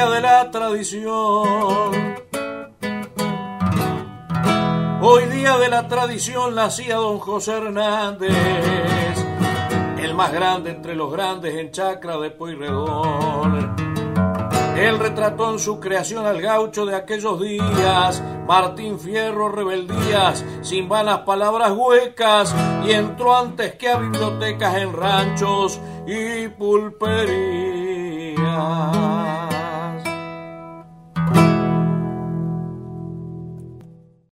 día de la tradición. Hoy día de la tradición nacía don José Hernández, el más grande entre los grandes en Chacra de Pueyrredón. Él retrató en su creación al gaucho de aquellos días, Martín Fierro, rebeldías, sin vanas palabras huecas, y entró antes que a bibliotecas en ranchos y pulperías.